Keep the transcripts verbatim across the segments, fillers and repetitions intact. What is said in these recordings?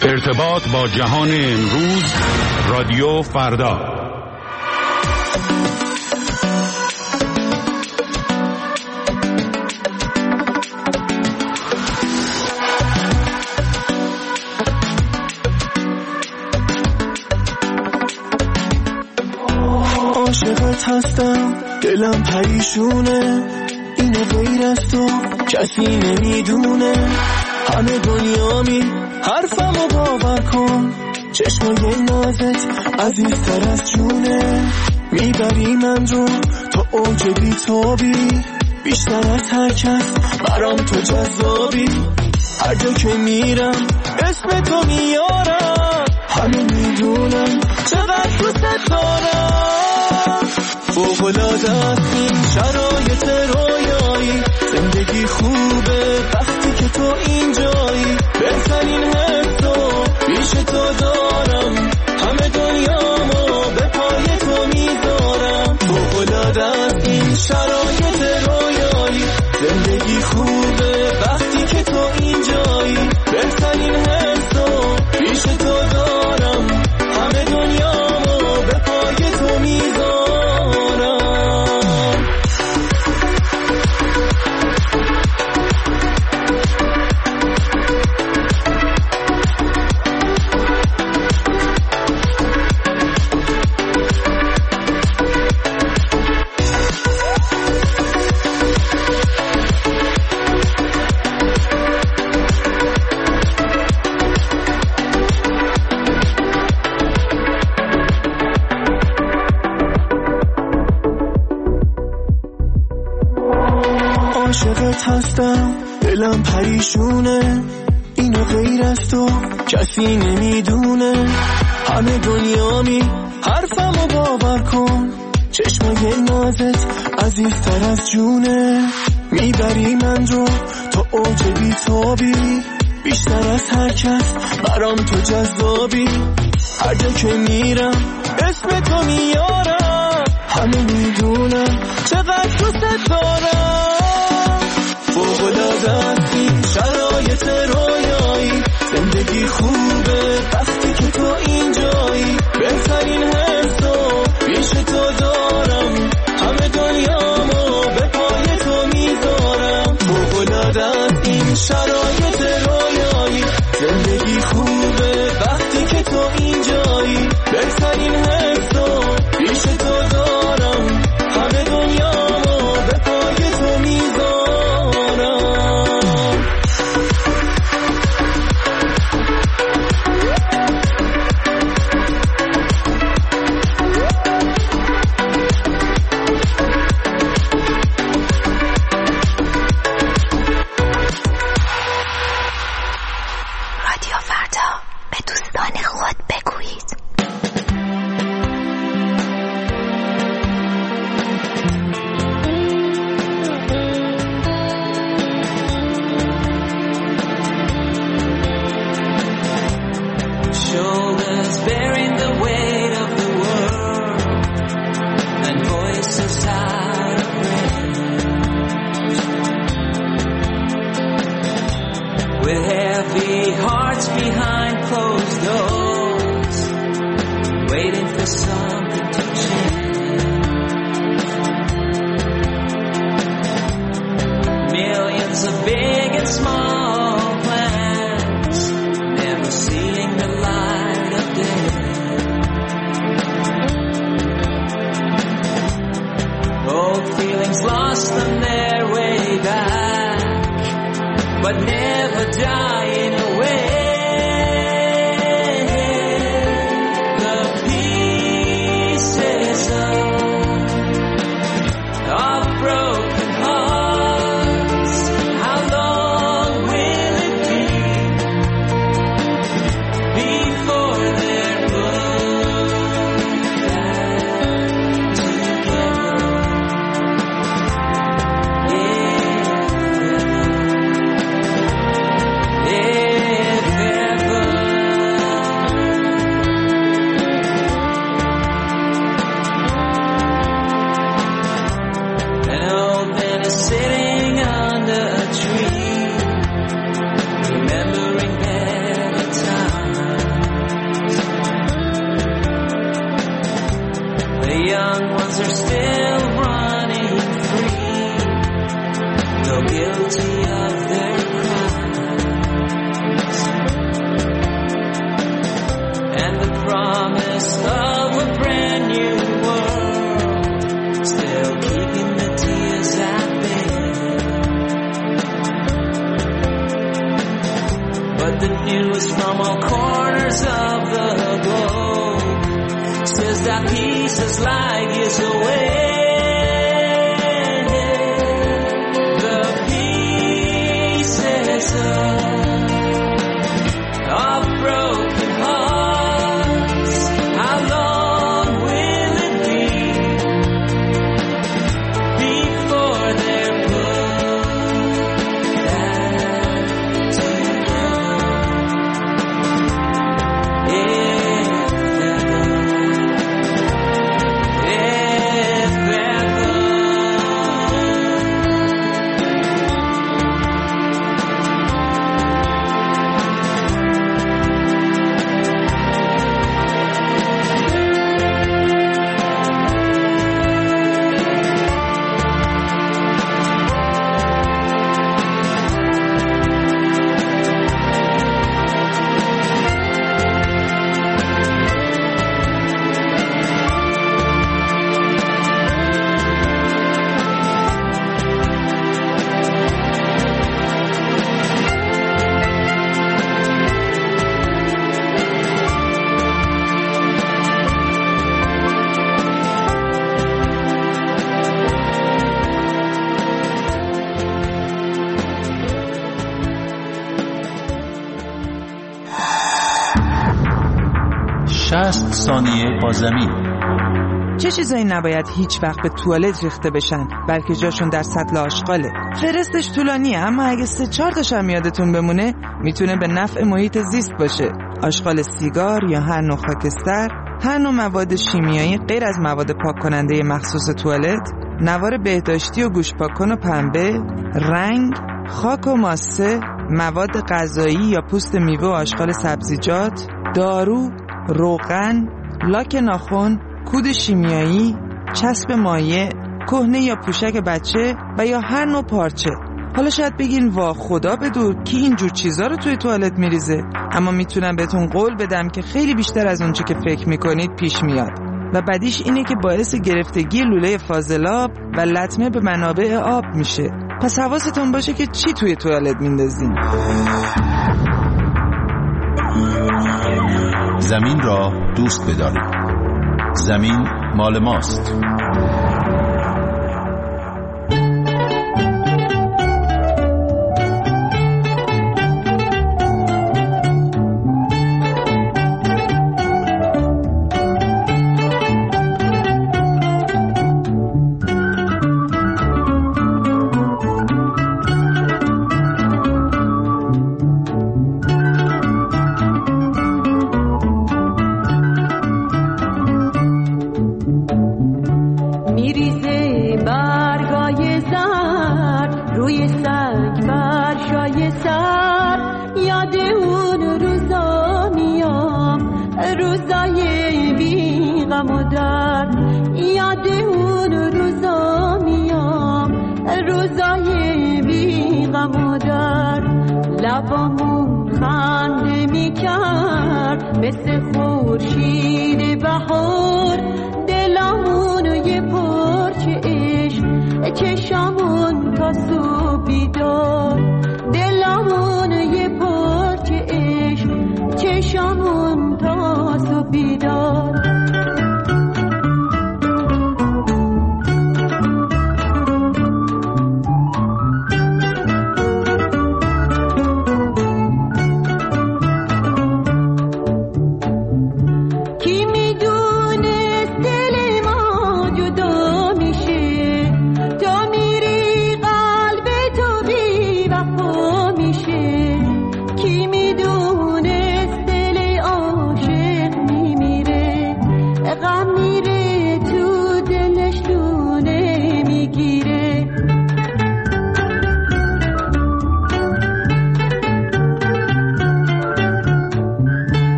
ارتباط با جهان امروز، رادیو فردا. عاشقت هستم، دلم پریشونه، اینو غیر از تو کسی نمیدونه. همه دنیامی حرفمو باور کن، چشمای نازت عزیزتر از جونه. میبری من رو تا اوج بی‌تابی، بیشتر از هر کس برام تو جذابی. هر جا که میرم اسم تو میارم، همه میدونم چقدر دوست دارم. فوق‌العاده است این شرایط رویایی، زندگی خوبه وقتی که تو اینجایی. بهترین حسو پیش تو دارم، همه دنیامو به پای تو میذارم. فوق‌العاده است این شرایط رویایی، زندگی خوبه وقتی که تو اینجایی. بهترین حسو پیش تو دارم، همه دنیامو به پای تو میذارم. عاشقت هستم، دلم پریشونه، اینو غیر از تو کسی نمیدونه. همه دنیامی حرفمو باور کن، چشمای نازت عزیزتر از جونه. میبری من رو تا اوج بی‌تابی، بیشتر از هر کس برام تو جذابی. هر جا که میرم اسم تو میارم، همه میدونم چقدر دوست دارم. فوق‌العاده است این شرایط رویایی، زندگی خوبه وقتی که تو اینجایی. بهترین حسو پیش تو دارم، همه دنیامو به پای تو میذارم. فوق‌العاده است این شرایط رویایی، زندگی خوبه وقتی که تو اینجایی. بهترین حسو پیش تو دارم، همه دنیامو به پای تو میذارم. With heavy hearts behind closed doors. the news from all corners of the globe says that peace is light years away. The pieces of broken hearts, how long will it be before they're put back together? If they're شصت ثانیه با زمین. چه چیزایی نباید هیچ وقت به توالت ریخته بشن بلکه جاشون در سطل آشغاله؟ فرستش طولانیه، اما اگه سه چهار تاش هم یادتون بمونه میتونه به نفع محیط زیست باشه. آشغال سیگار یا هر نوع خاکستر، هر نوع مواد شیمیایی غیر از مواد پاک کننده مخصوص توالت، نوار بهداشتی و گوش پاک‌کن و پنبه، رنگ، خاک و ماسه، مواد غذایی یا پوست میوه و آشغال سبزیجات، دارو، روغن، لاک ناخن، کود شیمیایی، چسب مایع، کهنه یا پوشک بچه و یا هر نوع پارچه. حالا شاید بگین وا خدا بدور کی اینجور چیزا رو توی توالت میریزه، اما میتونم بهتون قول بدم که خیلی بیشتر از اونچه که فکر میکنید پیش میاد و بعدیش اینه که باعث گرفتگی لوله فاضلاب و لطمه به منابع آب میشه. پس حواستون باشه که چی توی توالت میندازین. زمین را دوست بدارید. زمین مال ماست.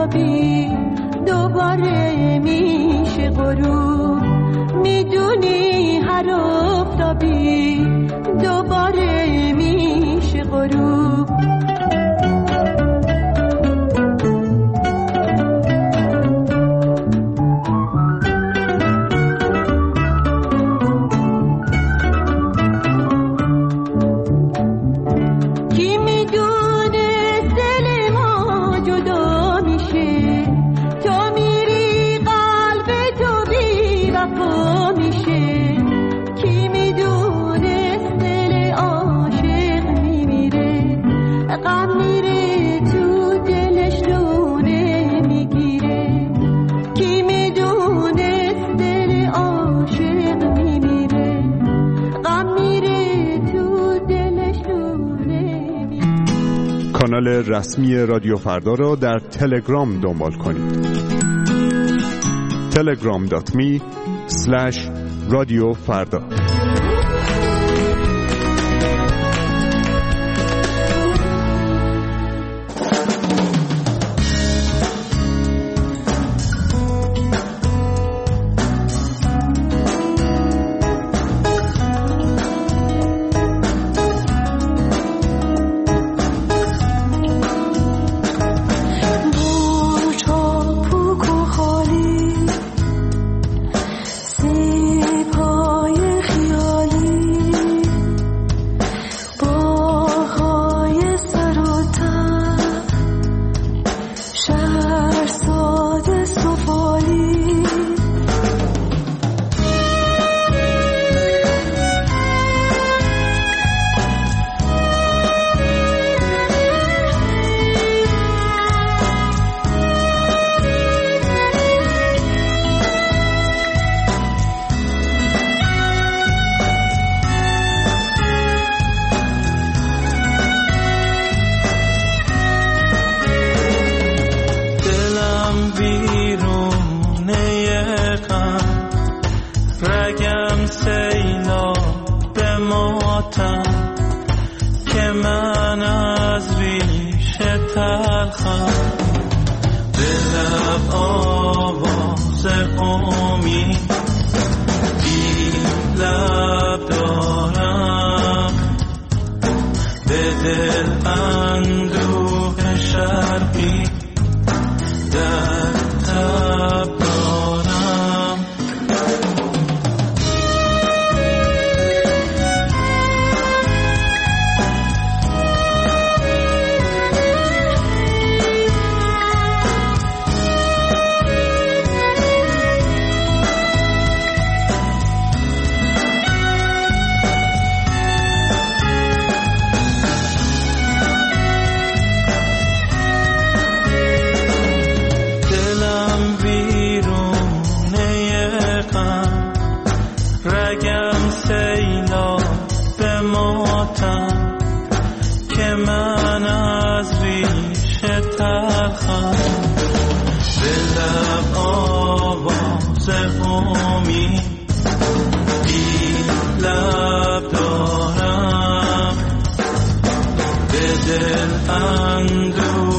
آفتابی دوباره میشه غروب، میدونی هر آفتابی دوباره میشه غروب. کانال رسمی رادیو فردا را در تلگرام دنبال کنید. تلگرام دات می اسلش رادیو فردا. دل اندو